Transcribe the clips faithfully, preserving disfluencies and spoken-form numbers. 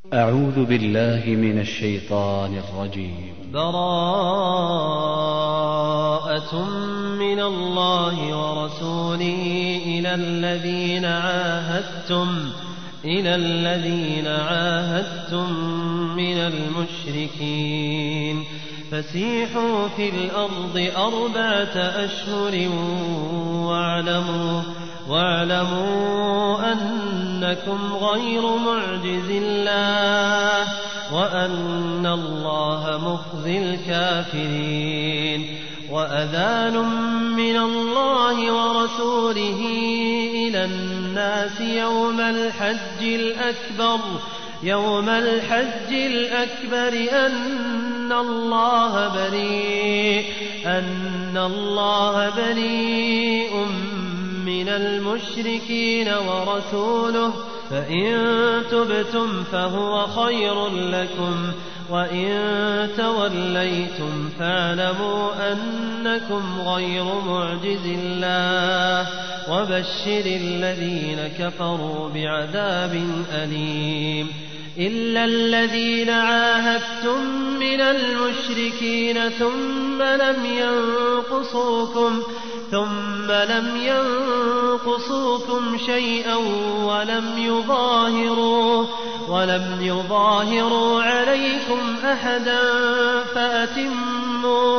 أعوذ بالله من الشيطان الرجيم. براءة من الله ورسوله إلى الذين عاهدتم إلى الذين عاهدتم من المشركين فسيحوا في الأرض أربعة أشهر واعلموا واعلموا أنكم غير معجز الله وأن الله مخزي الكافرين. وأذان من الله ورسوله إلى الناس يوم الحج الأكبر يوم الحج الأكبر أن الله بريء أن الله بريء من المشركين ورسوله فإن تبتم فهو خير لكم وإن توليتم فاعلموا أنكم غير معجز الله وبشر الذين كفروا بعذاب أليم. إلا الذين عاهدتم من المشركين ثم لم ينقصوكم ثم لم ينقصوكم شيئا ولم يظاهروا ولم يظاهروا عليكم أحدا فأتموا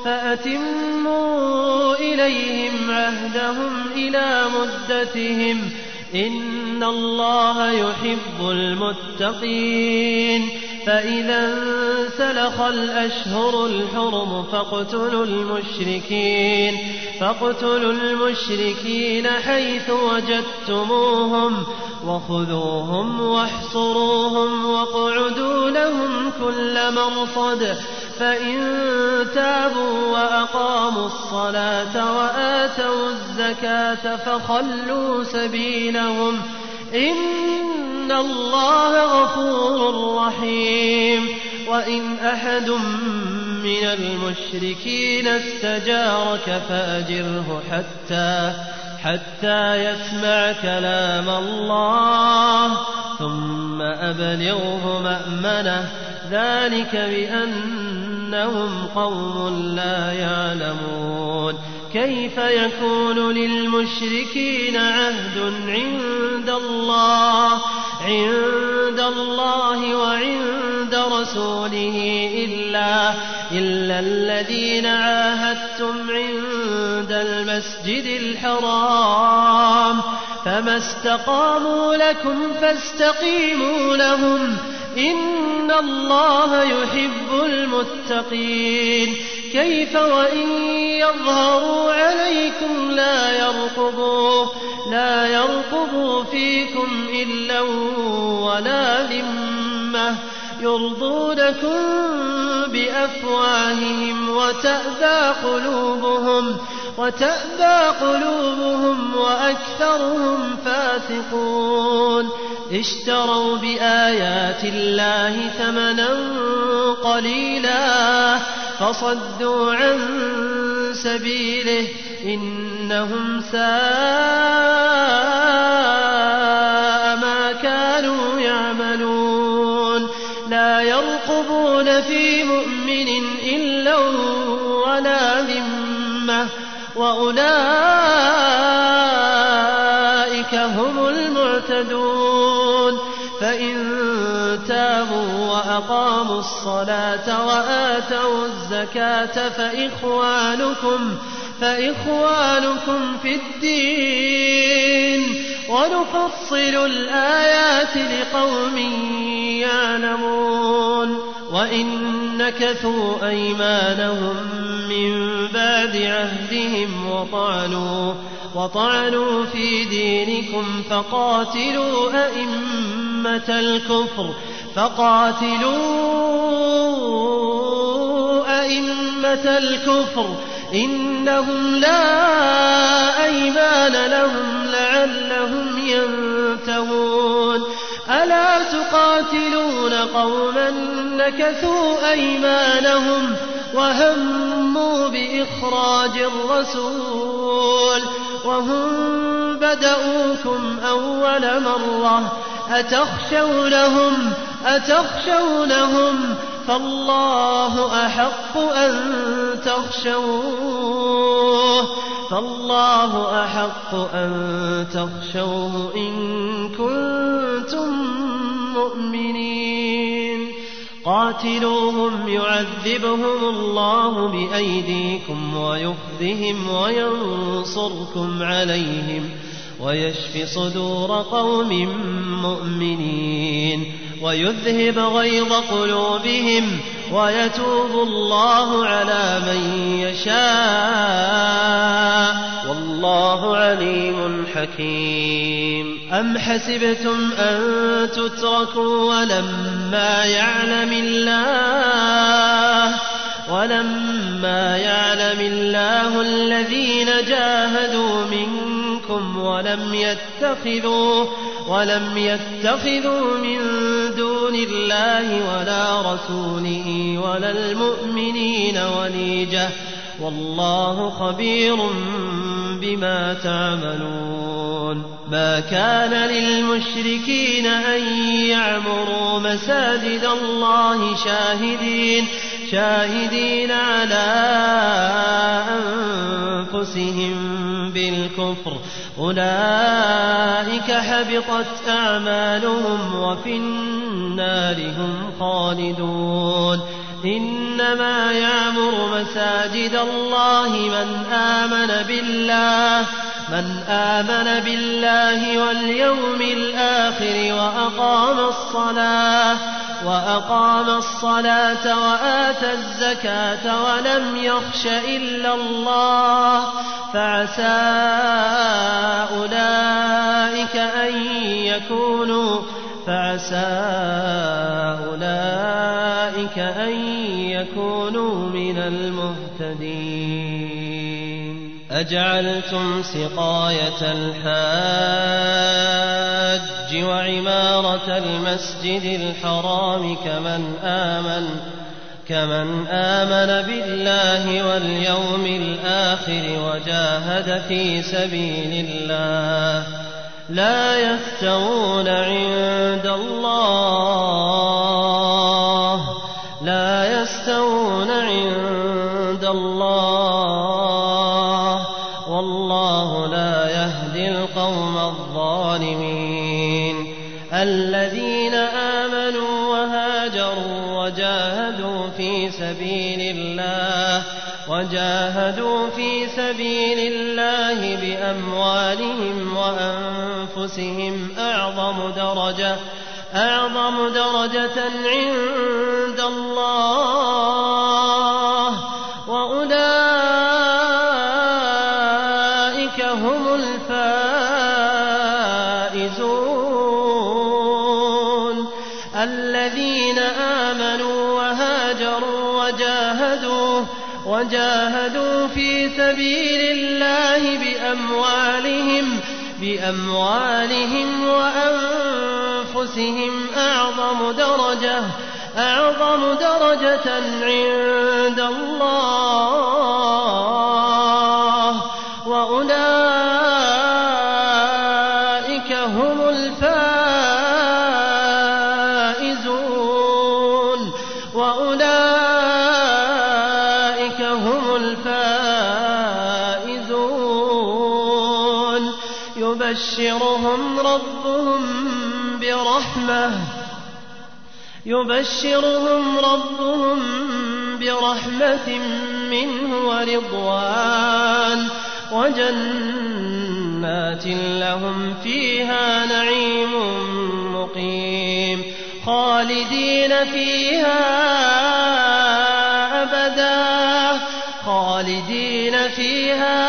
فأتموا إليهم عهدهم إلى مدتهم إن الله يحب المتقين. فإذا انسلخ الأشهر الحرم فاقتلوا المشركين فاقتلوا المشركين حيث وجدتموهم وخذوهم واحصروهم واقعدوا لهم كل مرصد. فإن تابوا وأقاموا الصلاة وآتوا الزكاة فخلوا سبيلهم إن الله غفور رحيم. وإن أحد من المشركين استجارك فأجره حتى حتى يسمع كلام الله ثم أبلغه مأمنه ذلك بأنهم قوم لا يعلمون. كيف يكون للمشركين عهد عند الله عند الله وعند رسوله إلا إلا الذين عاهدتم عند المسجد الحرام فما استقاموا لكم فاستقيموا لهم إن الله يحب المتقين. كيف وإن يظهروا عليكم لا يرقبوا لا يرقبوا فيكم إلا ولا ذمة يرضونكم بأفواههم وتأبى قلوبهم وتأبى قلوبهم وأكثرهم فاسقون. اشتروا بآيات الله ثمنا قليلا فصدوا عن سبيله إنهم ساء ما كانوا يعملون. لا يرقبون في مؤمن إلا ولا ذمة وأولئك هم المعتدون. فإن تابوا وأقاموا الصلاة وآتوا الزكاة فإخوانكم فإخوانكم في الدين ونفصل الآيات لقوم يعلمون. وإن نكثوا أيمانهم من بعد عهدهم وطعنوا وطعنوا في دينكم فقاتلوا أئمة الكفر فقاتلوا أئمة الكفر إنهم لا أيمان لهم لعلهم ينتهون. ألا تقاتلون قوما نكثوا أيمانهم وهموا بإخراج الرسول وهم بدؤوكم أول مرة أتخشونهم أتخشونهم فالله أحق أن تخشوه فالله أحق أن تخشوه إن كنتم مؤمنين قاتلوهم يعذبهم الله بأيديكم ويخزهم وينصركم عليهم ويشف صدور قوم مؤمنين ويذهب غيظ قلوبهم ويتوب الله على من يشاء والله عليم حكيم أم حسبتم أن تتركوا ولما يعلم الله ولما يعلم الله الذين جاهدوا منكم ولم يتخذوا ولم يتخذوا من دون الله ولا رسوله ولا المؤمنين وليجة والله خبير بما تعملون ما كان للمشركين أن يعمروا مساجد الله شاهدين شاهدين على أنفسهم بالكفر أولئك حبطت أعمالهم وفي النار هم خالدون إنما يعمر مساجد الله من آمن بالله من آمن بالله واليوم الآخر وأقام الصلاة وأقام الصلاة وآتى الزكاة ولم يخش إلا الله فعسى أولئك أن يكونوا فعسى أولئك أن يكونوا من المهتدين أجعلتم سقاية الحاج وعمارة المسجد الحرام كمن آمن كمن آمن بالله واليوم الآخر وجاهد في سبيل الله لا يستوون عند الله لا يستوون عند الله والله لا يهدي القوم الظالمين الذين آمنوا وهاجروا وجاهدوا في سبيل الله وجاهدوا في سبيل الله بأموالهم وأنفسهم أعظم درجة أعظم درجة عند الله وأولئك هم الفائزون الذين آمنوا وهاجروا وجاهدوا وجاهدوا في سبيل الله بأموالهم بأموالهم وأنفسهم أعظم درجة أعظم درجة عند الله وأولئك هم الفائزون وأولئك هم الفائزون يبشرهم ربهم برحمة يبشرهم ربهم برحمة منه ورضوان وجنات لهم فيها نعيم مقيم خالدين فيها أبدا خالدين فيها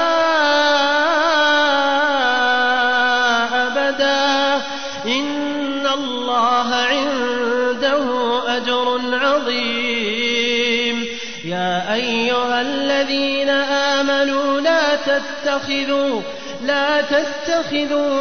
أبدا إن الله عنده أجر عظيم يا أيها الذين آمنوا لا تتخذوا لا تتخذوا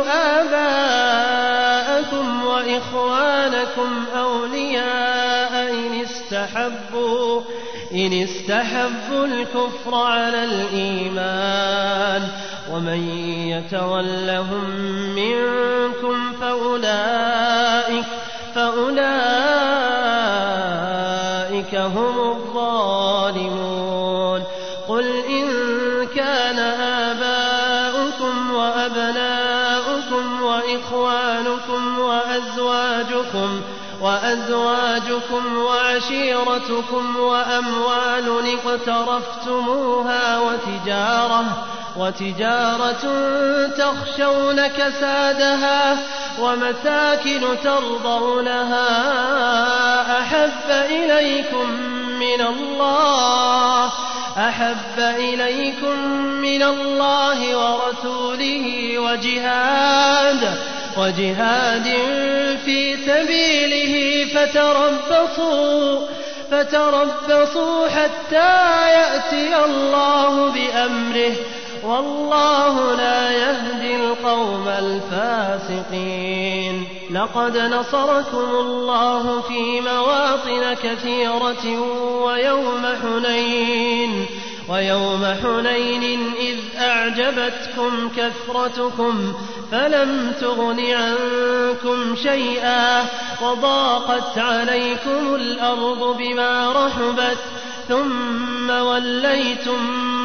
آباءكم وإخوانكم أولياء إن استحبوا إن استحبوا الكفر على الإيمان ومن يتولهم منكم فأولئك فأولئك هم الظالمون. قل إن كان آباؤكم وأبناؤكم وإخوانكم وأزواجكم وأزواجكم وعشيرتكم وأموال اقترفتموها وتجارة وتجارة تخشون كسادها ومساكن ترضونها أحب إليكم من الله أحب إليكم من الله ورسوله وجهاد وجهاد في سبيله فتربصوا فتربصوا حتى يأتي الله بأمره والله لا يهدي القوم الفاسقين. لقد نصركم الله في مواطن كثيرة ويوم حنين ويوم حنين إذ أعجبتكم كثرتكم فلم تغن عنكم شيئا وضاقت عليكم الأرض بما رحبت ثم وليتم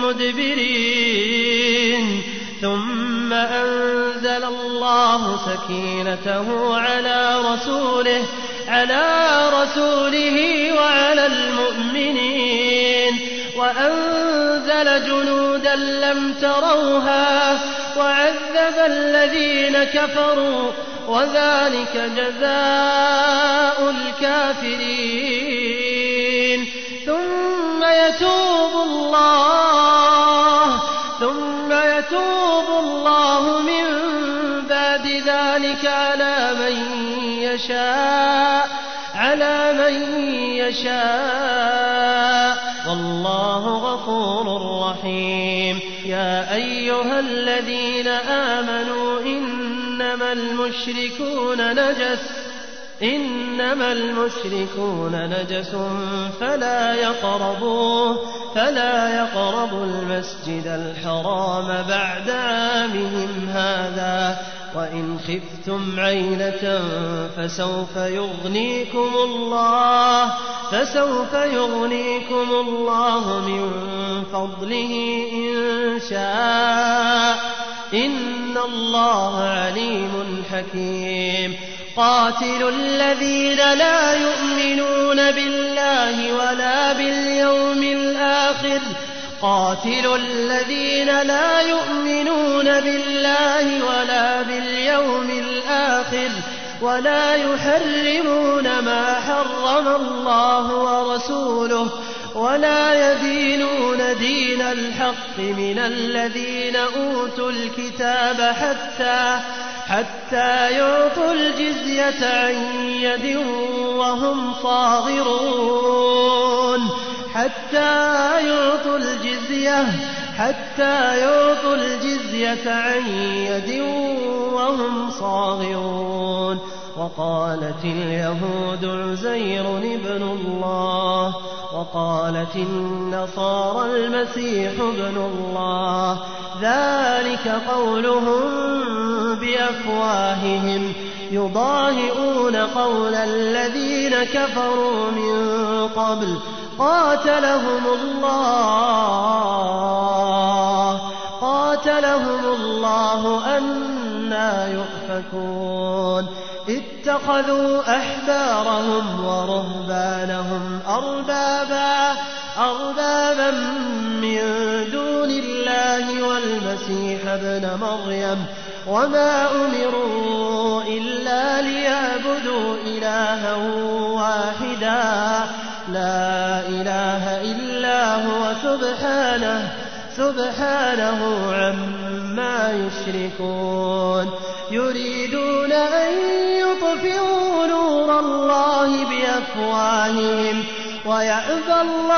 مدبرين ثم أنزل الله سكينته على رسوله على رسوله وعلى المؤمنين وأنزل جنودا لم تروها وعذب الذين كفروا وذلك جزاء الكافرين. ثم يتوب الله ثم يتوب الله من بعد ذلك على من يشاء على من يشاء والله غفور رحيم. يا أيها الذين آمنوا إنما المشركون نجس إنما المشركون نجس فلا يقربوه فلا يقربوا المسجد الحرام بعد عامهم هذا وإن خفتم عيلة فسوف يغنيكم الله فسوف يغنيكم الله من فضله إن شاء إن الله عليم حكيم. قاتلوا الذين لا يؤمنون بالله ولا باليوم الآخر قاتلوا الذين لا يؤمنون بالله ولا باليوم الآخر ولا يحرمون ما حرم الله ورسوله ولا يدينون دين الحق من الذين أوتوا الكتاب حتى حتى يعطوا الجزية عن يد وهم صاغرون حتى يعطوا الجزية حتى يعطوا الجزية عن يد وهم صاغرون. وقالت اليهود عزير ابن الله وقالت النصارى المسيح ابن الله ذلك قولهم بأفواههم يضاهئون قول الذين كفروا من قبل قاتلهم الله قاتلهم الله أنى يؤفكون. اتخذوا أحبارهم ورهبانهم أربابا أربابا من دون الله والمسيح ابن مريم وما أمروا إلا ليعبدوا إلها واحدا لا إله إلا هو سبحانه سبحانه عما يشركون. يريدون أن يطفئوا نور الله بأفواههم ويأبى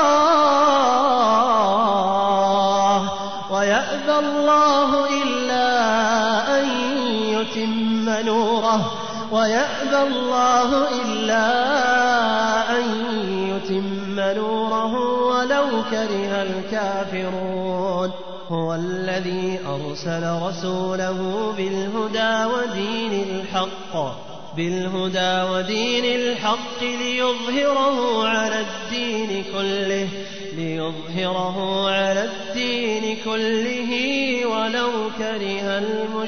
الله ويأبى الله إلا أن يتم نوره ويأبى الله إلا أن يتم نوره ولو كره الكافرون. هو الذي أرسل رسوله بالهدى ودين الحق بالهدى ودين الحق ليظهره على الدين كله ليظهره على الدين كله ولو كره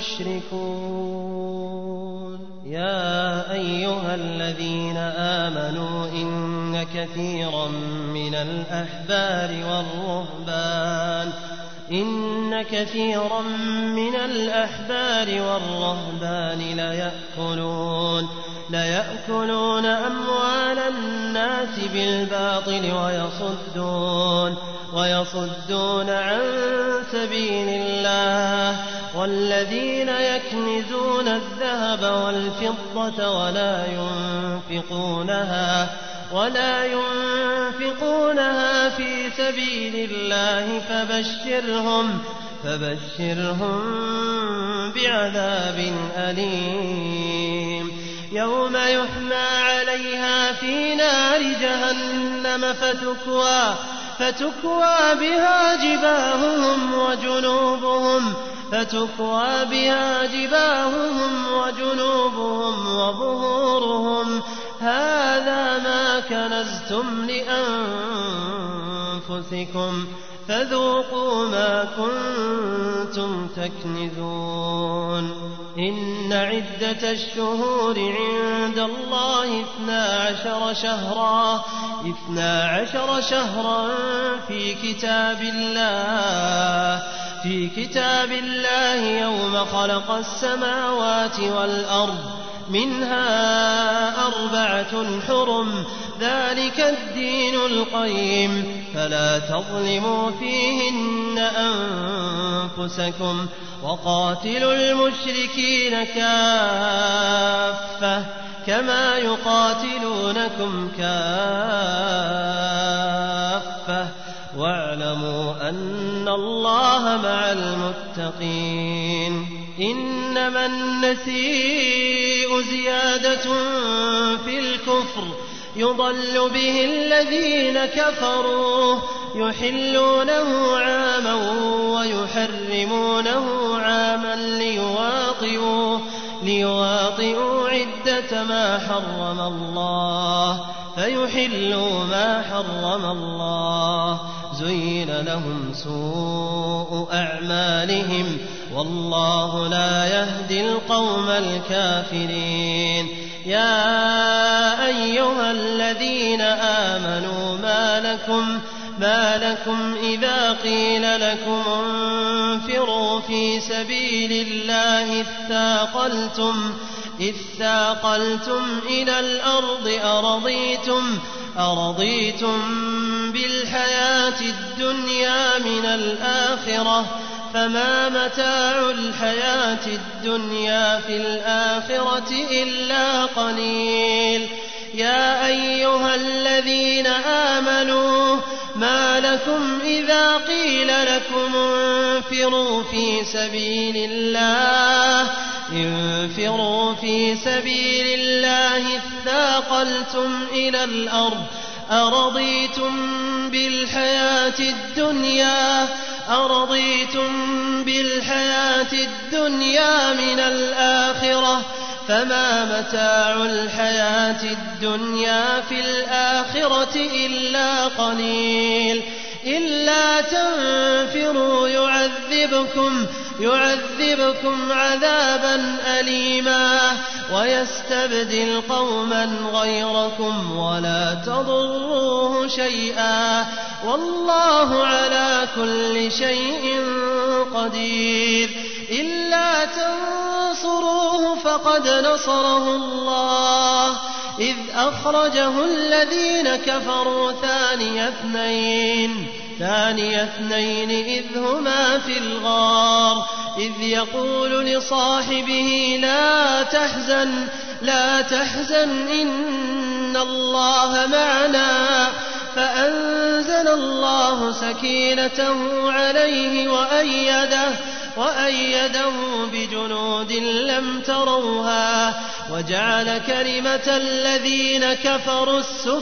المشركون. يا أيها الذين آمنوا إن كثيرا من الأحبار والرهبان إن كثيرا من الأحبار والرهبان ليأكلون ليأكلون أموال الناس بالباطل ويصدون ويصدون عن سبيل الله والذين يكنزون الذهب والفضة ولا ينفقونها ولا ينفقونها في سبيل الله فبشرهم فبشرهم بعذاب أليم يوم يحمى عليها في نار جهنم فتكوى فتكوى بها جباههم وجنوبهم فتكوى بها جباههم وجنوبهم وظهورهم هذا ما كنزتم لأنفسكم فذوقوا ما كنتم تكنزون. إن عدة الشهور عند الله اثنا عشر شهرا اثنا عشر شهرا في كتاب الله في كتاب الله يوم خلق السماوات والأرض منها أربعة حرم ذلك الدين القيم فلا تظلموا فيهن أنفسكم وقاتلوا المشركين كافة كما يقاتلونكم كافة واعلموا أن الله مع المتقين. إنما النسيء زيادة في الكفر يضل به الذين كفروا يحلونه عاما ويحرمونه عاما ليواطئوا ليواطئوا عدة ما حرم الله فيحلوا ما حرم الله زين لهم سوء أعمالهم والله لا يهدي القوم الكافرين. يا أيها الذين آمنوا ما لكم ما لكم إذا قيل لكم انفروا في سبيل الله اثاقلتم اثاقلتم إلى الأرض أرضيتم أرضيتم بالحياة الدنيا من الآخرة فما متاع الحياة الدنيا في الآخرة إلا قليل. يا أيها الذين آمنوا ما لكم إذا قيل لكم انفروا في سبيل الله انفروا في سبيل الله اثاقلتم إلى الأرض أرضيتم بالحياة الدنيا أرضيتم بالحياة الدنيا من الآخرة فما متاع الحياة الدنيا في الآخرة إلا قليل. إلا تنفروا يعذبكم يعذبكم عذابا أليما ويستبدل قوما غيركم ولا تضروه شيئا والله على كل شيء قدير. إلا تنصروه فقد نصره الله إذ أخرجه الذين كفروا ثاني اثنين ثاني اثنين إذ هما في الغار إذ يقول لصاحبه لا تحزن لا تحزن إن الله معنا فأنزل الله سكينته عليه وأيده وأيده بجنود لم تروها وجعل كلمة الذين كفروا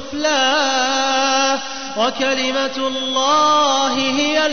السفلى وكلمة الله هي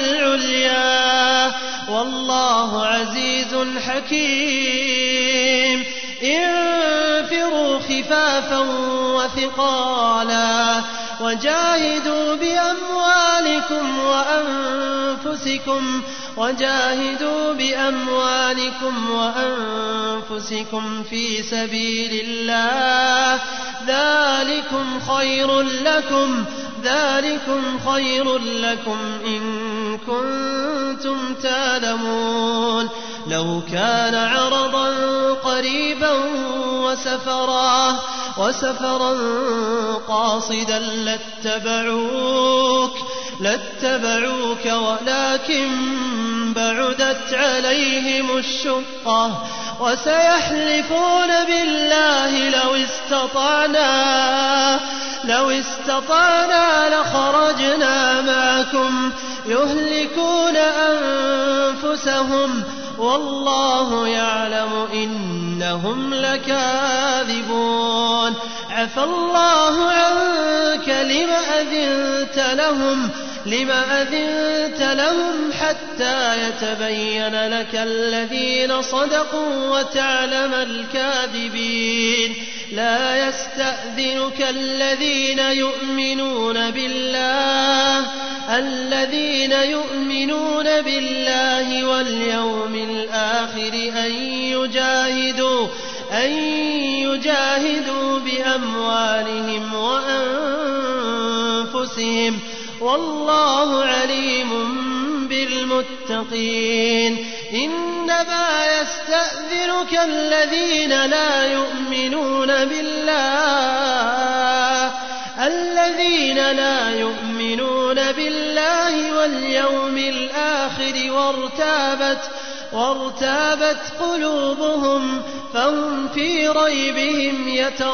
العليا والله عزيز حكيم. انفروا خفافا وثقالا وجاهدوا بأموالكم وأنفسكم وجاهدوا بأموالكم وأنفسكم في سبيل الله ذلكم خير لكم ذلكم خير لكم إن كنتم تعلمون لو كان عرضا قريبا وسفرا وسفرا قاصدا لاتبعوك لاتبعوك ولكن بعدت عليهم الشقة وسيحلفون بالله لو استطعنا لو استطعنا لخرجنا معكم يهلكون أنفسهم والله يعلم إنهم لكاذبون عفى الله عنك لم أذنت لهم لم أذنت لهم حتى يتبين لك الذين صدقوا وتعلم الكاذبين لا يستأذنك الذين يؤمنون بالله الذين يؤمنون بالله واليوم الآخر أن يجاهدوا أن يجاهدوا بأموالهم وأنفسهم والله عليم بالمتقين إنما يستأذنك الذين لا يؤمنون بالله الذين لا يؤمنون بالله واليوم الآخر وارتابت وارتابت قلوبهم فهم في ريبهم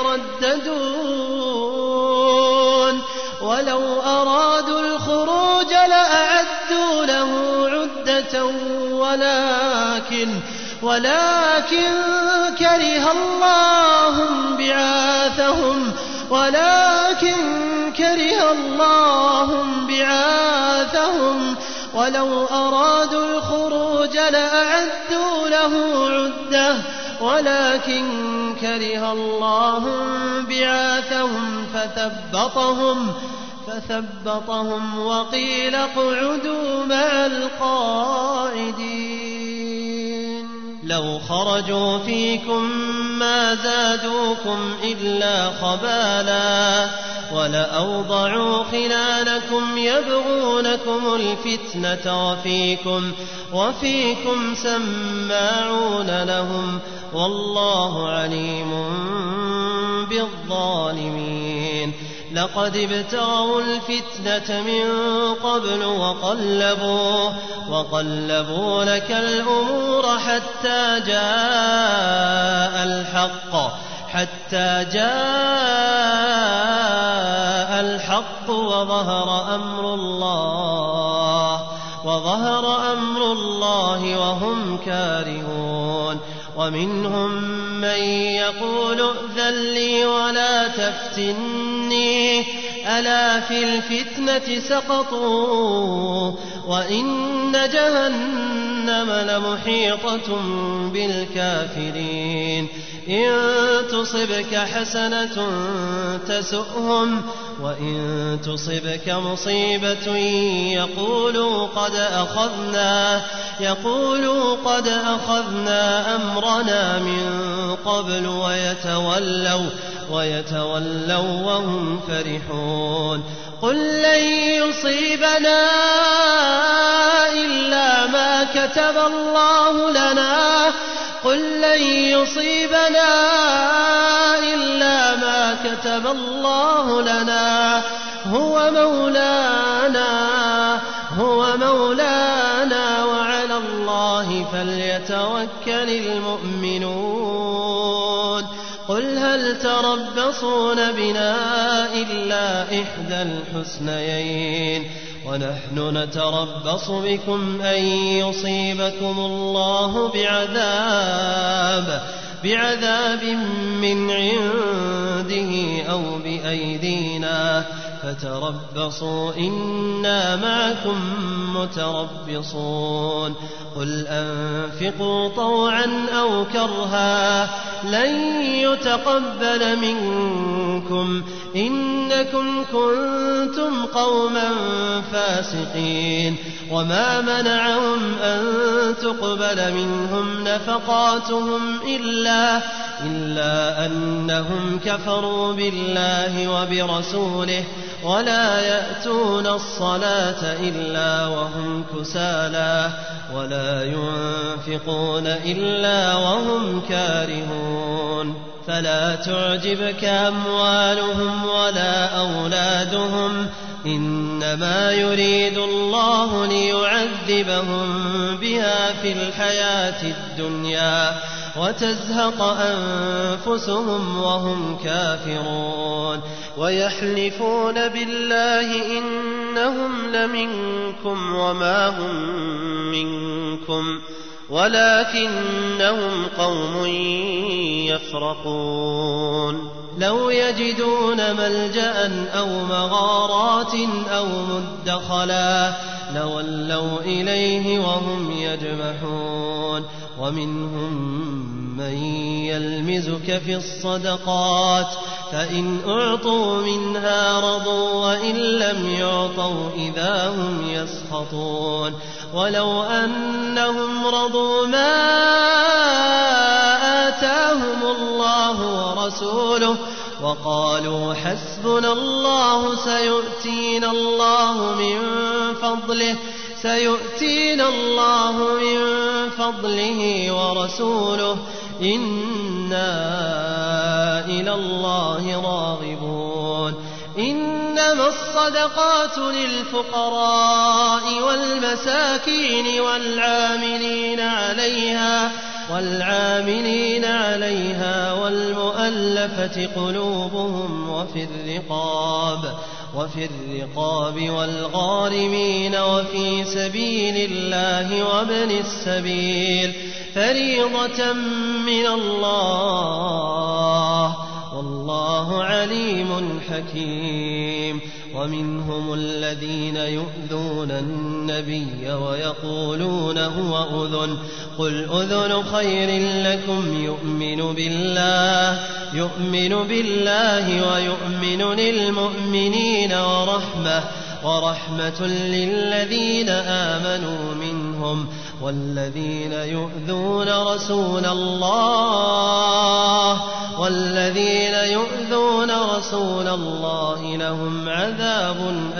يترددون ولو أرادوا الخروج لأعدوا له عدة ولكن ولكن كره الله بعاثهم ولكن كره الله بعاثهم ولو أرادوا الخروج لأعدوا له عدة ولكن كره الله بعاثهم فثبطهم فثبطهم وقيل اقعدوا مع القاعدين لو خرجوا فيكم ما زادوكم إلا خبالا ولأوضعوا خلالكم يبغونكم الفتنة وفيكم وفيكم سماعون لهم والله عليم بالظالمين لقد ابتغوا الفتنة من قبل وقلبوا وقلبوا لك الأمور حتى جاء الحق حتى جاء الحق وظهر أمر الله وظهر أمر الله وهم كارهون ومنهم من يقول ائذن لي ولا تفتني ألا في الفتنة سقطوا وإن جهنم لمحيطة بالكافرين إن تصبك حسنة تسؤهم وإن تصبك مصيبة يقولوا قد أخذنا يقولوا قد أخذنا أمرنا من قبل ويتولوا ويتولوا وهم فرحون قل لن يصيبنا إلا ما كتب الله لنا قل لن يصيبنا إلا ما كتب الله لنا هو مولانا هو مولانا وعلى الله فليتوكل المؤمنون قل هل تربصون بنا إلا إحدى الحسنيين ونحن نتربص بكم أن يصيبكم الله بعذاب بعذاب من عنده أو أو بأيدينا فتربصوا إنا معكم متربصون قل أنفقوا طوعا أو كرها لن يتقبل منكم إنكم كنتم قوما فاسقين وما منعهم أن تقبل منهم نفقاتهم إلا, إلا أنهم كفروا بالله وبرسوله ولا يأتون الصلاة إلا وهم كسالى ولا ينفقون إلا وهم كارهون فلا تعجبك أموالهم ولا أولادهم إنما يريد الله ليعذبهم بها في الحياة الدنيا وتزهق أنفسهم وهم كافرون ويحلفون بالله إنهم لمنكم وما هم منكم ولكنهم قوم يفرقون لو يجدون ملجأ أو مغارات أو مدخلا لولوا إليه وهم يجمحون ومنهم من يلمزك في الصدقات فإن أعطوا منها رضوا وإن لم يعطوا إذا هم يسخطون ولو أنهم رضوا ما آتاهم الله ورسوله وقالوا حسبنا الله سيؤتينا الله من فضله سيؤتينا الله من فضله ورسوله إنا إلى الله راغبون إنما الصدقات للفقراء والمساكين والعاملين عليها والعاملين عليها والمؤلفة قلوبهم وفي الرقاب وفي الرقاب والغارمين وفي سبيل الله وابن السبيل فريضة من الله والله عليم حكيم ومنهم الذين يؤذون النبي ويقولون هو أذن قل أذن خير لكم يؤمن بالله يؤمن بالله ويؤمن للمؤمنين ورحمة ورحمة للذين آمنوا منهم والذين يؤذون رسول الله والذين يؤذون رسول الله لهم عذاب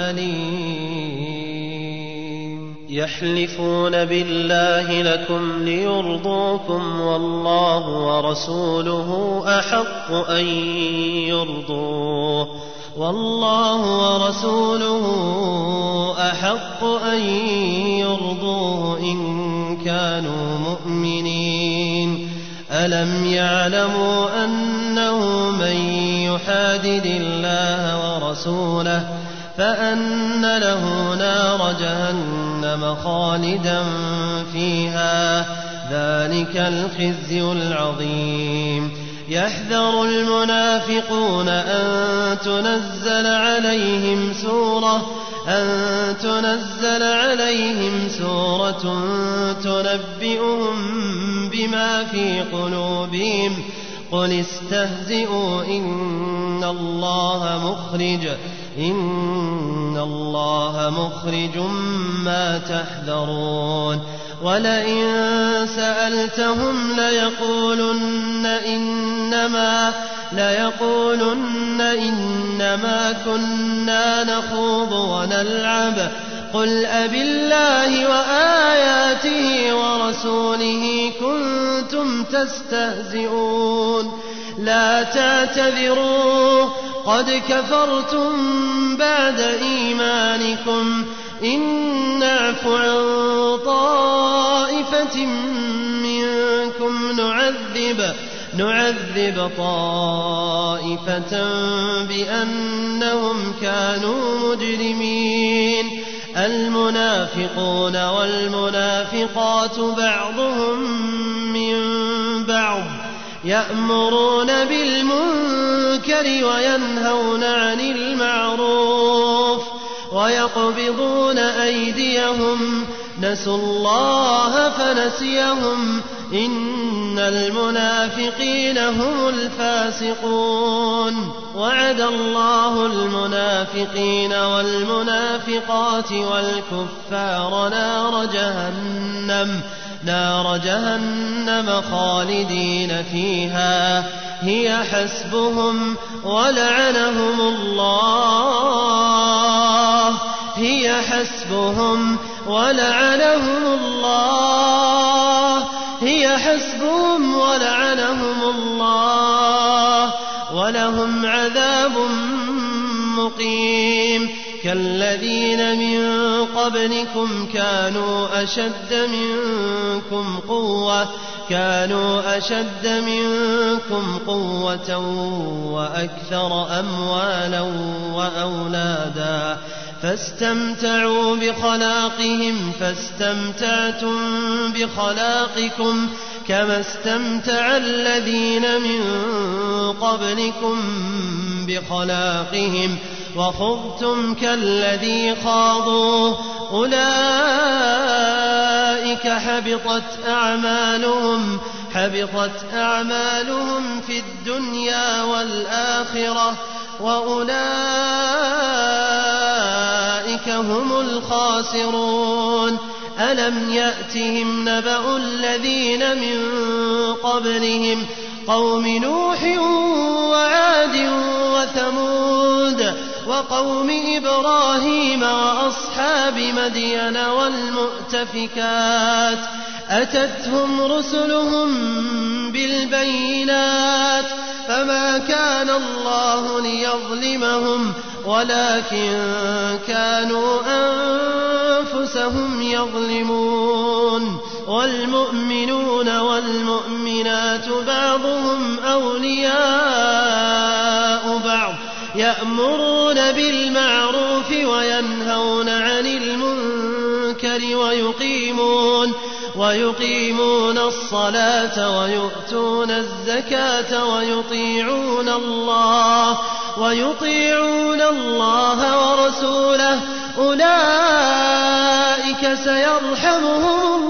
أليم يحلفون بالله لكم ليرضوكم والله ورسوله أحق أن يرضوه والله ورسوله أحق أن يرضوه إن كانوا مؤمنين ألم يعلموا أنه من يحادد الله ورسوله فأن له نار جهنم خالدا فيها ذلك الخزي العظيم يحذر المنافقون أن تنزل عليهم سورة أن تنزل عليهم سورة تنبئهم بما في قلوبهم قل استهزئوا إن الله مخرج إن الله مخرج ما تحذرون ولئن سألتهم ليقولن إنما ليقولن إنما كنا نخوض ونلعب قل أبالله وآياته ورسوله كنتم تستهزئون لا تعتذروا قد كفرتم بعد إيمانكم إن نعف عن طائفة منكم نعذب نعذب طائفة بأنهم كانوا مجرمين المنافقون والمنافقات بعضهم من بعض يأمرون بالمنكر وينهون عن المعروف ويقبضون أيديهم نسوا الله فنسيهم إن المنافقين هم الفاسقون وعد الله المنافقين والمنافقات والكفار نار جهنم نار جهنم خالدين فيها هي حسبهم ولعنهم الله هي حسبهم ولعنهم الله هي حسبهم ولعنهم الله ولهم عذاب مقيم كالذين من قبلكم كانوا أشد منكم قوة كانوا أشد منكم قوة وأكثر أموالا وأولادا فاستمتعوا بخلاقهم فاستمتعتم بخلاقكم كما استمتع الذين من قبلكم بخلاقهم وخضتم كالذي خاضوا أولئك حبطت أعمالهم حبطت أعمالهم في الدنيا والآخرة وأولئك هم الخاسرون ألم يأتهم نبأ الذين من قبلهم قوم نوح وعاد وثمود وقوم إبراهيم وأصحاب مدين والمؤتفكات أتتهم رسلهم بالبينات فما كان الله ليظلمهم ولكن كانوا أنفسهم يظلمون والمؤمنون والمؤمنات بعضهم أولياء بعض يأمرون بالمعروف وينهون عن المنكر ويقيمون ويقيمون الصلاة ويؤتون الزكاة ويطيعون الله ويطيعون الله ورسوله أولئك سيرحمهم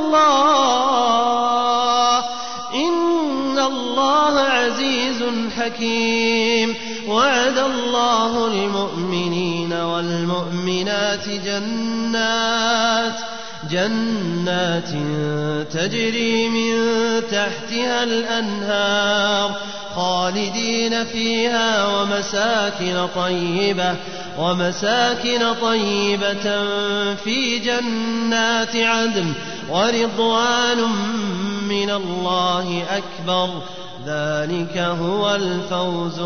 الله إن الله عزيز حكيم وعد الله المؤمنين والمؤمنات جنات جنات تجري من تحتها الأنهار خالدين فيها ومساكن طيبة ومساكن طيبة في جنات عدن ورضوان من الله أكبر ذلك هو الفوز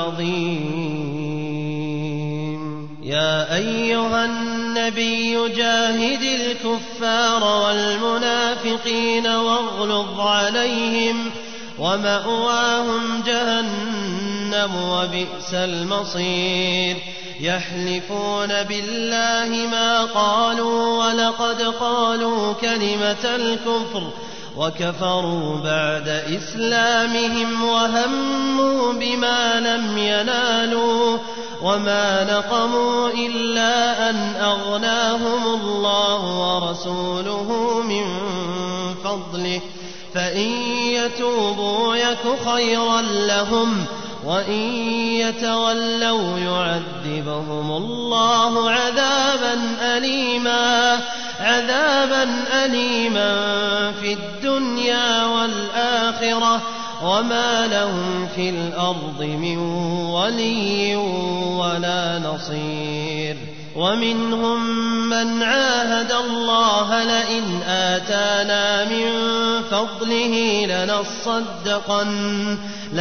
العظيم يا أيها النبي جاهد الكفار والمنافقين واغلظ عليهم ومأواهم جهنم وبئس المصير يحلفون بالله ما قالوا ولقد قالوا كلمة الكفر وكفروا بعد إسلامهم وهموا بما لم ينالوا وما نقموا إلا أن أغناهم الله ورسوله من فضله فإن يتوبوا يك خيرا لهم وإن يتولوا يعذبهم الله عذابا أليما عذابا أليما في الدنيا والآخرة وما لهم في الأرض من ولي ولا نصير ومنهم من عاهد الله لئن آتانا من فضله لنصدقن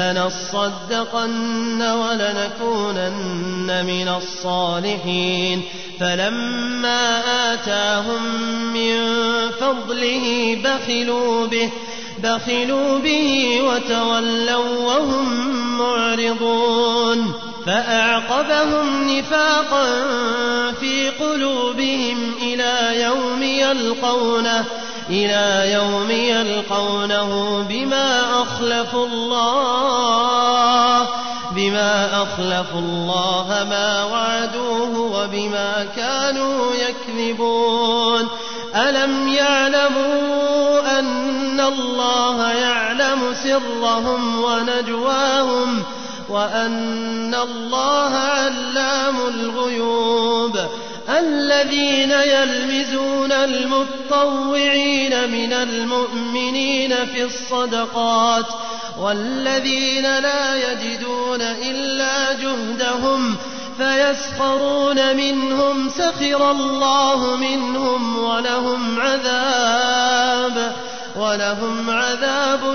لنصدقن ولنكونن من الصالحين فلما آتاهم من فضله بخلوا به بخلوا به وتولوا وهم معرضون فأعقبهم نفاقا في قلوبهم إلى يوم يلقونه إلى يوم يلقونه بما أخلفوا الله بما أخلفوا الله ما وعدوه وبما كانوا يكذبون ألم يعلموا أن الله يعلم سرهم ونجواهم وأن الله علام الغيوب الذين يلمزون المتطوعين من المؤمنين في الصدقات والذين لا يجدون إلا جهدهم فيسخرون منهم سخر الله منهم ولهم عذاب ولهم عذاب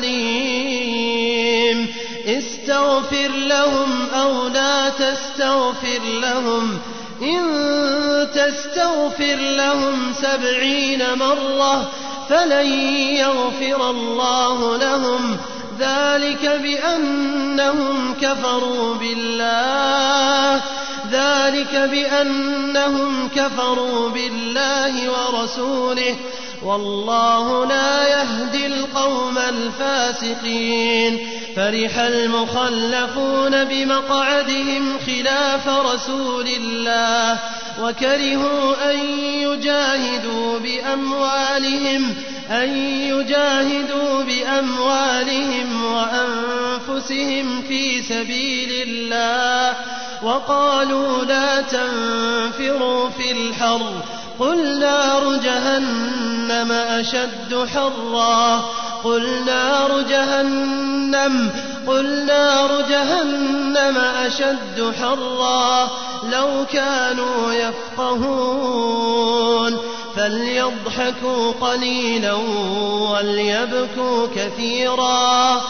أليم استغفر لهم أو لا تستغفر لهم إن تستغفر لهم سبعين مرة فلن يغفر الله لهم ذلك بأنهم كفروا بالله ذلك بأنهم كفروا بالله ورسوله والله لا يهدي القوم الفاسقين فرح المخلفون بمقعدهم خلاف رسول الله وكرهوا أن يجاهدوا بأموالهم أن يجاهدوا بأموالهم وأنفسهم في سبيل الله وقالوا لا تنفروا في الحر قل نار جهنم أشد حرا قل نار جهنم قل نار جهنم أشد حرا لو كانوا يفقهون فليضحكوا قليلا وليبكوا كثيرا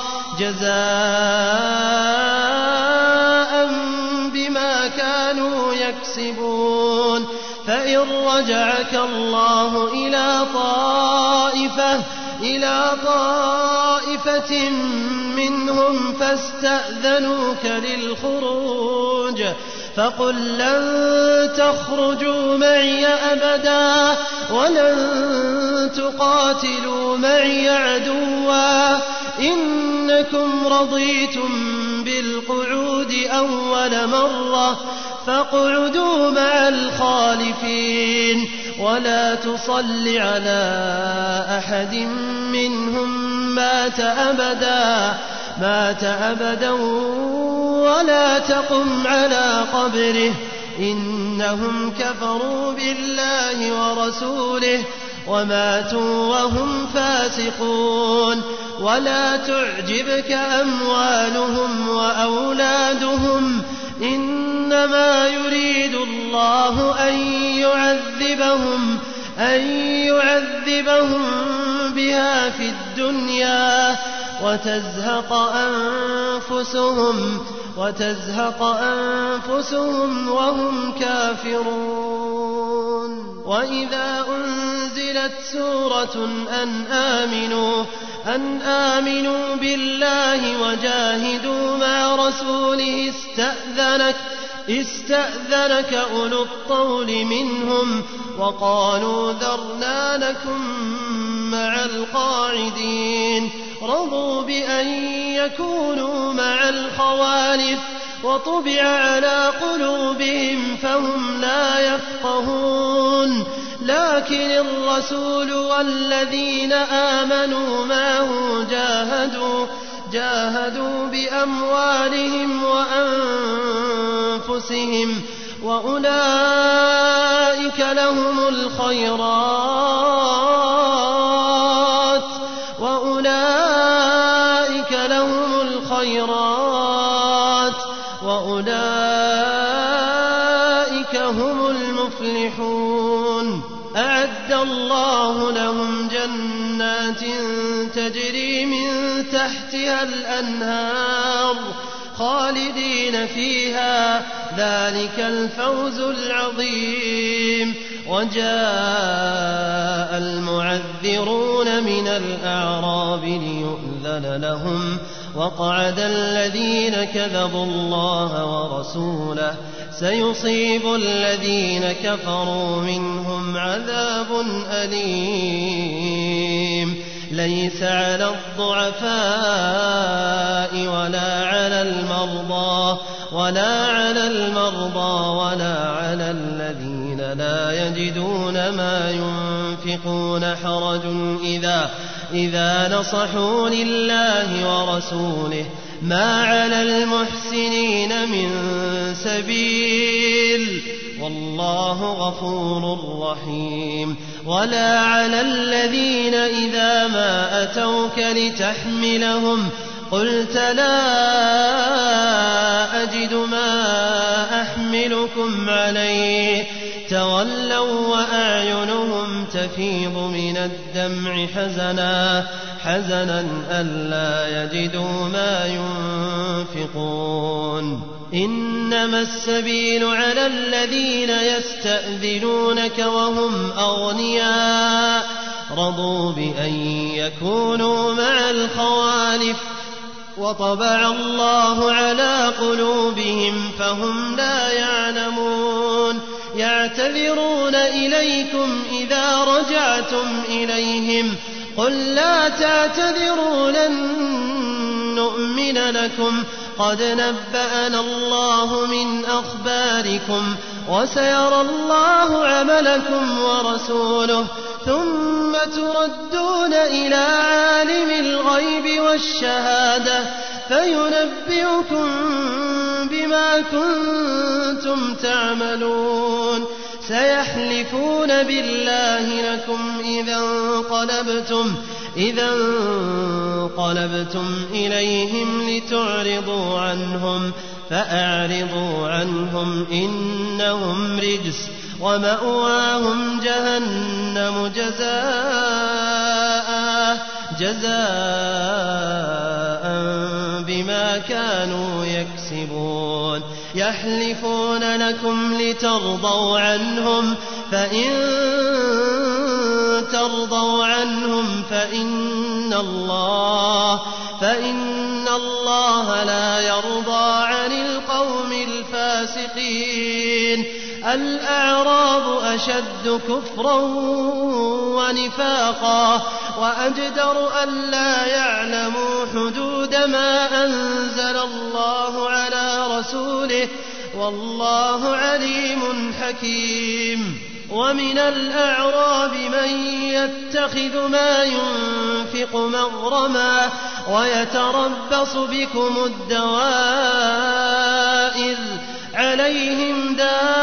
جزاء بما كانوا يكسبون فإن رجعك الله إلى طائفة إلى طائفة منهم فاستأذنوك للخروج فقل لن تخرجوا معي أبدا ولن تقاتلوا معي عدوا إنكم رضيتم بالقعود أول مرة فاقعدوا مع الخالفين ولا تصل على أحد منهم مات أبدا مات أبدا ولا تقم على قبره إنهم كفروا بالله ورسوله وماتوا وهم فاسقون ولا تعجبك أموالهم وأولادهم إنما يريد الله أن يعذبهم أن يعذبهم بها في الدنيا وتزهق أنفسهم وتزهق أنفسهم وهم كافرون وإذا أنزلت سورة أن آمنوا أن آمنوا بالله وجاهدوا مع رسوله استأذنك استأذنك أولو الطول منهم وقالوا ذرنا لكم مع القاعدين رضوا بأن يكونوا مع الخوالف وطبع على قلوبهم فهم لا يفقهون لكن الرسول والذين آمنوا معه جاهدوا جاهدوا بأموالهم وأنفسهم وأولئك لهم الخيرات وأولئك لهم الخيرات وأولئك هم المفلحون أعد الله لهم جنات تجري من تحتها الأنهار خالدين فيها ذلك الفوز العظيم وجاء المعذرون من الأعراب ليؤذن لهم وقعد الذين كذبوا الله ورسوله سيصيب الذين كفروا منهم عذاب أليم ليس على الضعفاء ولا على المرضى ولا على المرضى ولا على الذين لا يجدون ما ينفقون حرج إذا إذا نصحوا لله ورسوله ما على المحسنين من سبيل والله غفور رحيم ولا على الذين إذا ما أتوك لتحملهم قلت لا أجد ما أحملكم عليه تولوا وأعينهم تفيض من الدمع حزنا حزنا ألا يجدوا ما ينفقون إنما السبيل على الذين يستأذنونك وهم أغنياء رضوا بأن يكونوا مع الخوالف وطبع الله على قلوبهم فهم لا يعلمون يعتذرون إليكم إذا رجعتم إليهم قل لا تعتذروا لن نؤمن لكم قد نبأنا الله من أخباركم وسيرى الله عملكم ورسوله ثم تردون إلى عالم الغيب والشهادة فينبئكم بما كنتم تعملون سيحلفون بالله لكم إذا انقلبتم إذا انقلبتم إليهم لتعرضوا عنهم فأعرضوا عنهم إنهم رجس ومأواهم جهنم جزاء جزاء بما كانوا يكسبون يحلفون لكم لترضوا عنهم فإن ترضوا عنهم فإن الله فإن الله لا يرضى عن القوم الفاسقين الأعراب أشد كفرا ونفاقا وأجدر ألا يعلموا حدود ما أنزل الله على رسوله والله عليم حكيم ومن الأعراب من يتخذ ما ينفق مغرما ويتربص بكم الدوائر عليهم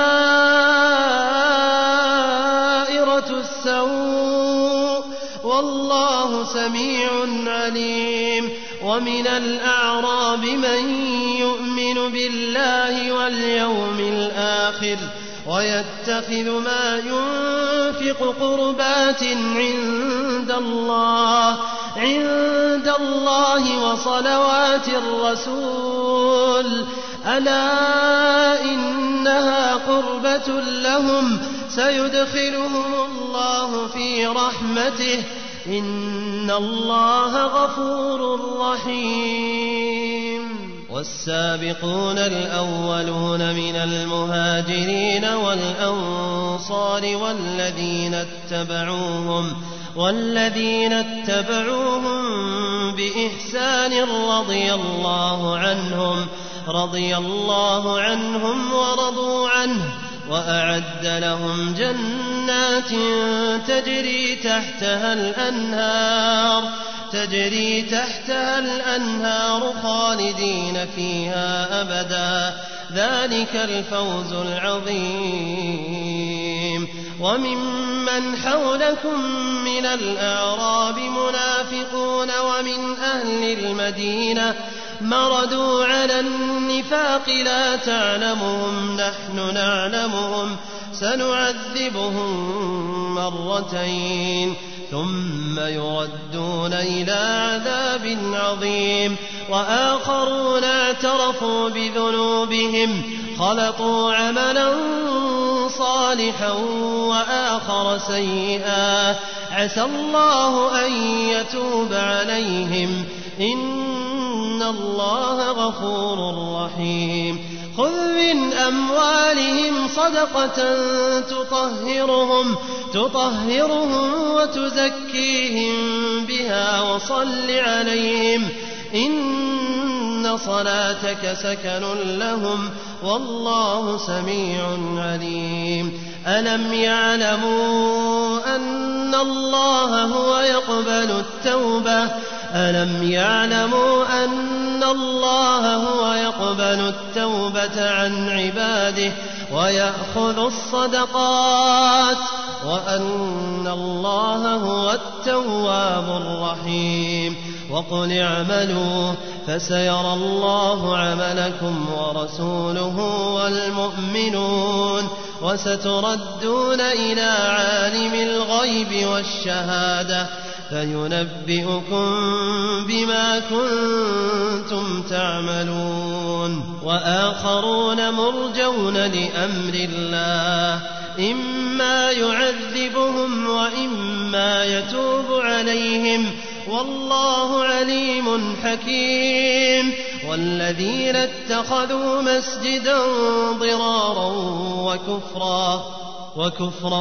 دائرة السوء والله سميع عليم ومن الأعراب من يؤمن بالله واليوم الآخر ويتخذ ما ينفق قربات عند الله عند الله وصلوات الرسول ألا إنها قربة لهم سيدخلهم الله في رحمته إن الله غفور رحيم والسابقون الأولون من المهاجرين والأنصار والذين اتبعوهم والذين اتبعوهم بإحسان رضي الله عنهم رضي الله عنهم ورضوا عنه وأعد لهم جنات تجري تحتها الأنهار تجري تحتها الأنهار خالدين فيها أبدا ذلك الفوز العظيم وممن حولكم من الأعراب منافقون ومن أهل المدينة مردوا على النفاق لا تعلمهم نحن نعلمهم سنعذبهم مرتين ثم يردون إلى عذاب عظيم وآخرون اعترفوا بذنوبهم خلطوا عملا صالحا وآخر سيئا عسى الله أن يتوب عليهم إن إن الله غفور رحيم خذ من أموالهم صدقة تطهرهم, تطهرهم وتزكيهم بها وصل عليهم إن صلاتك سكن لهم والله سميع عليم ألم يعلموا أن الله هو يقبل التوبة ألم يعلموا أن الله هو يقبل التوبة عن عباده ويأخذ الصدقات وأن الله هو التواب الرحيم وقل اعملوا فسيرى الله عملكم ورسوله والمؤمنون وستردون إلى عالم الغيب والشهادة فينبئكم بما كنتم تعملون وآخرون مرجون لأمر الله إما يعذبهم وإما يتوب عليهم والله عليم حكيم والذين اتخذوا مسجدا ضرارا وكفرا وكفرا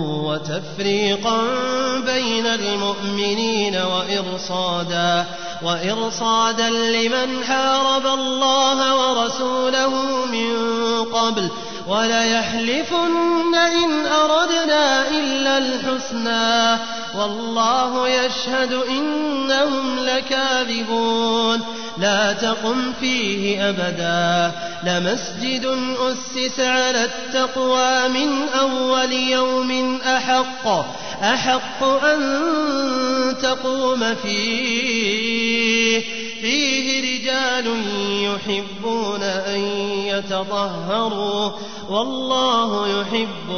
وتفريقا بين المؤمنين وإرصادا وإرصادا لمن حارب الله ورسوله من قبل وليحلفن إن أردنا إلا الحسنى والله يشهد إنهم لكاذبون لا تقم فيه أبدا لمسجد أسس على التقوى من أول يوم أحق أحق أن تقوم فيه فيه رجال يحبون أن يتطهروا والله يحب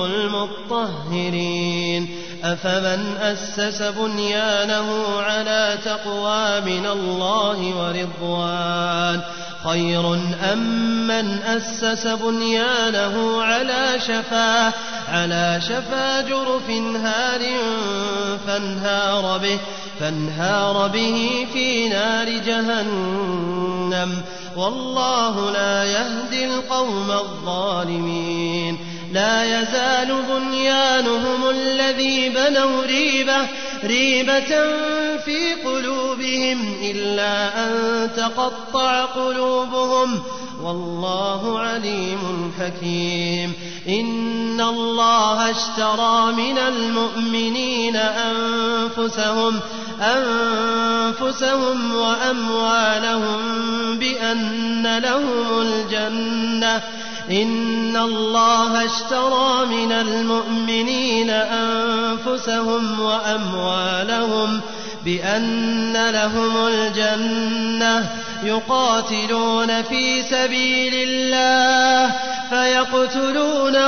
المطهرين أفمن أسس بنيانه على تقوى من الله ورضوان خير أم من أسس بنيانه على شفا على شفا جرف هار فانهار به فانهار به في نار جهنم والله لا يهدي القوم الظالمين لا يزال بنيانهم الذي بنوا ريبة ريبة في قلوبهم إلا أن تقطع قلوبهم والله عليم حكيم إن الله اشترى من المؤمنين أنفسهم أنفسهم وأموالهم بأن لهم الجنة إن الله اشترى من المؤمنين أنفسهم وأموالهم بأن لهم الجنة يقاتلون في سبيل الله فيقتلون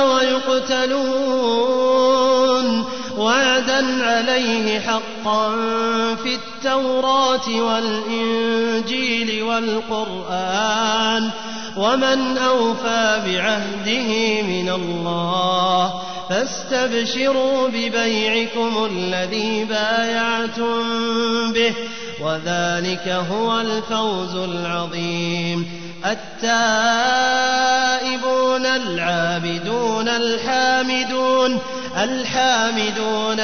ويقتلون وعدا عليه حقا في التوراة والإنجيل والقرآن ومن أوفى بعهده من الله فاستبشروا ببيعكم الذي بايعتم به وذلك هو الفوز العظيم التائبون العابدون الحامدون الحامدون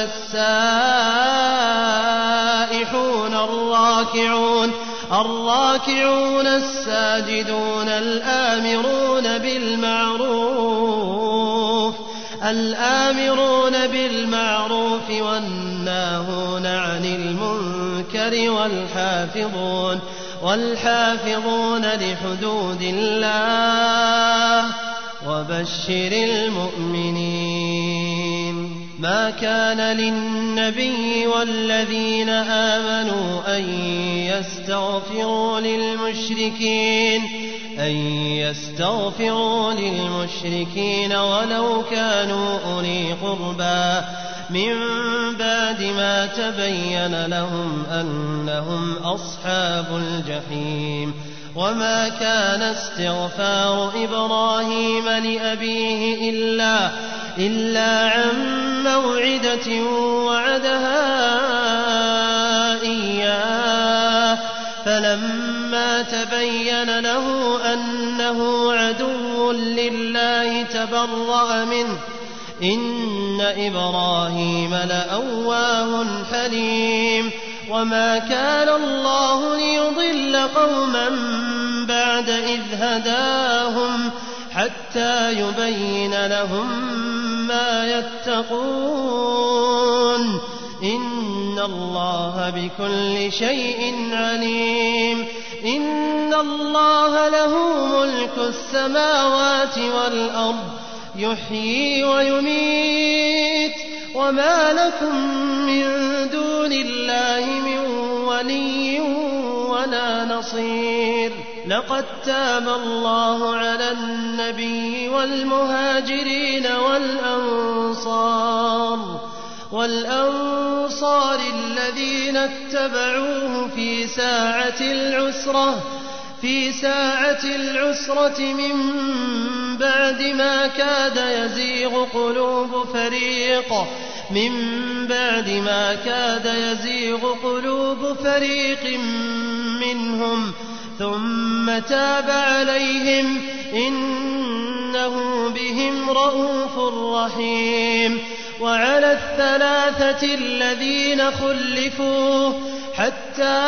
السائحون الراكعون الراكعون الساجدون الآمرون بالمعروف الآمرون بالمعروف والناهون عن المنكر والحافظون والحافظون لحدود الله وبشر المؤمنين ما كان للنبي والذين آمنوا أن يستغفروا للمشركين أن يستغفروا للمشركين ولو كانوا أولي قربى من بعد ما تبين لهم أنهم أصحاب الجحيم وما كان استغفار إبراهيم لأبيه إلا إلا عن موعدة وعدها إياه فلما تبين له أنه عدو لله تبرأ منه إن إبراهيم لأواه حليم وما كان الله ليضل قوما بعد إذ هداهم حتى يبين لهم ما يتقون إن الله بكل شيء عليم إن الله له ملك السماوات والأرض يحيي ويميت وما لكم من دون الله من ولي ولا نصير لقد تاب الله على النبي والمهاجرين والأنصار والأنصار الذين اتبعوه في ساعة العسرة في ساعة العسرة من بعد ما كاد يزيغ قلوب فريق من بعد ما كاد يزيغ قلوب فريق منهم ثم تاب عليهم إنه بهم رءوف رحيم وعلى الثلاثة الذين خلفوا حتى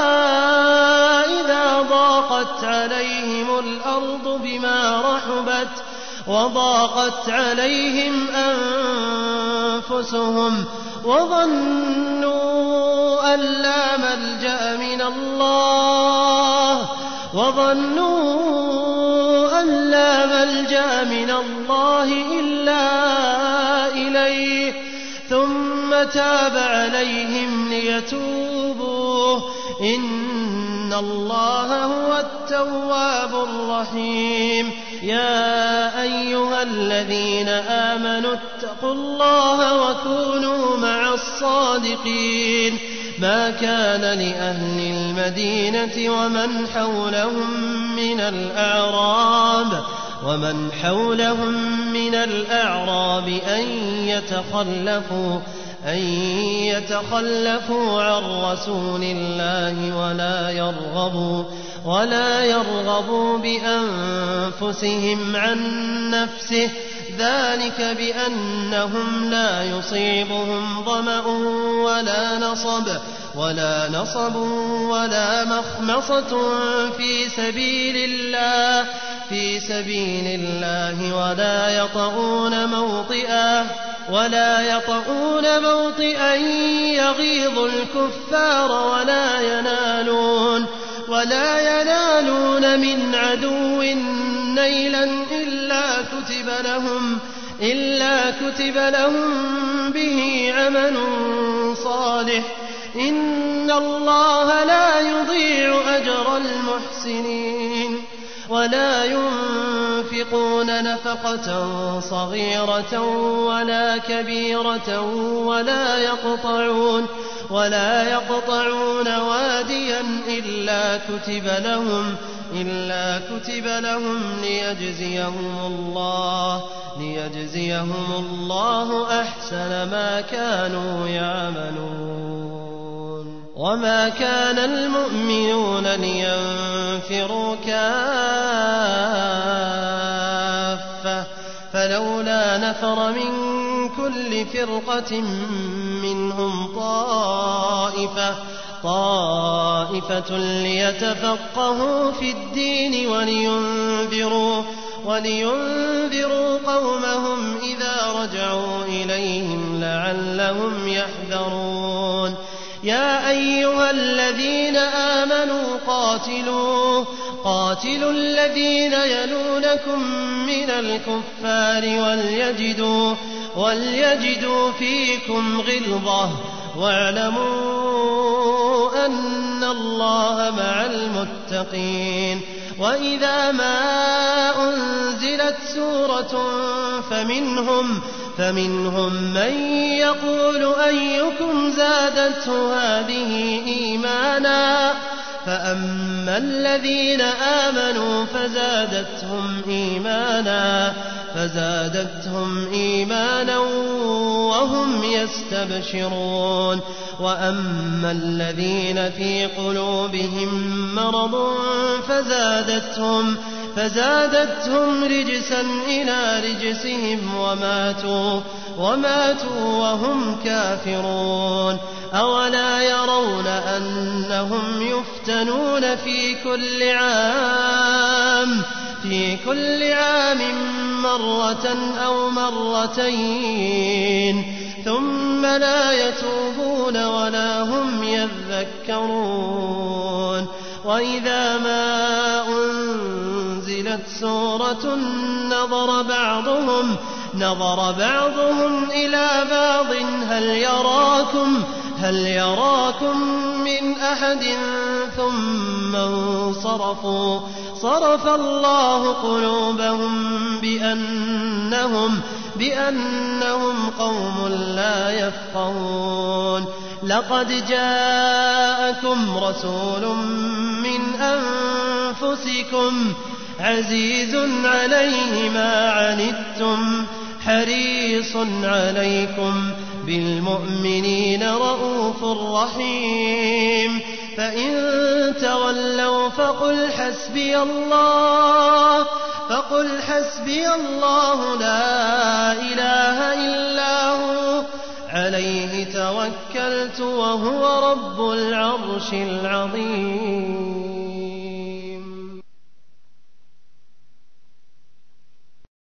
إذا ضاقت عليهم الأرض بما رحبت وضاقت عليهم أنفسهم وظنوا أن لا ملجأ من الله وظنوا أن لا ملجأ من الله إلا إليه ثم تاب عليهم ليتوبوا إن الله هو التواب الرحيم يا أيها الذين آمنوا اتقوا الله وكونوا مع الصادقين ما كان لأهل المدينة ومن حولهم من الأعراب ومن حولهم من الأعراب أن يتخلفوا أن يتخلفوا عن رسول الله ولا يرغبوا ولا يرغبوا بأنفسهم عن نفسه ذلك بأنهم لا يصيبهم ظمأ ولا نصب ولا نصب ولا مخمصة في سبيل الله في سبيل الله ولا يطؤون موطئا ولا يطؤون موطئا يغيظ الكفار ولا ينالون ولا ينالون من عدو نيلا إلا كتب لهم إلا كتب لهم به عمل صالح إن الله لا يضيع أجر المحسنين ولا ينفقون نفقة صغيرة ولا كبيرة ولا يقطعون ولا يقطعون واديا إلا كتب لهم إلا كتب لهم ليجزيهم الله ليجزيهم الله أحسن ما كانوا يعملون وما كان المؤمنون لينفروا كافة فلولا نفر من كل فرقة منهم طائفة طائفة ليتفقهوا في الدين ولينذروا ولينذروا قومهم إذا رجعوا إليهم لعلهم يحذرون يا أيها الذين آمنوا قاتلوا قاتلوا الذين يلونكم من الكفار وليجدوا وليجدوا فيكم غلظة واعلموا أن الله مع المتقين وإذا ما أنزلت سورة فمنهم فمنهم من يقول أيكم زادته هذه إيمانا فأما الذين آمنوا فزادتهم إيمانا فزادتهم إيمانا وهم يستبشرون وأما الذين في قلوبهم مرض فزادتهم فزادتهم رجسا إلى رجسهم وماتوا وماتوا وهم كافرون أولا يرون أنهم يفتنون في كل عام في كل عام مرة أو مرتين ثم لا يتوبون ولا هم يذكرون وإذا ما أنزلت سورة نظر بعضهم نظر بعضهم إلى بعض هل يراكم هل يراكم من أحد ثم انصرفوا صرف الله قلوبهم بأنهم بأنهم قوم لا يفقهون لقد جاءكم رسول من أنفسكم عزيز عليه ما عنتم حريص عليكم بالمؤمنين رءوف رحيم فإن تولوا فقل حسبي الله فقل حسبي الله لا إله إلا هو عليه توكلت وهو رب العرش العظيم.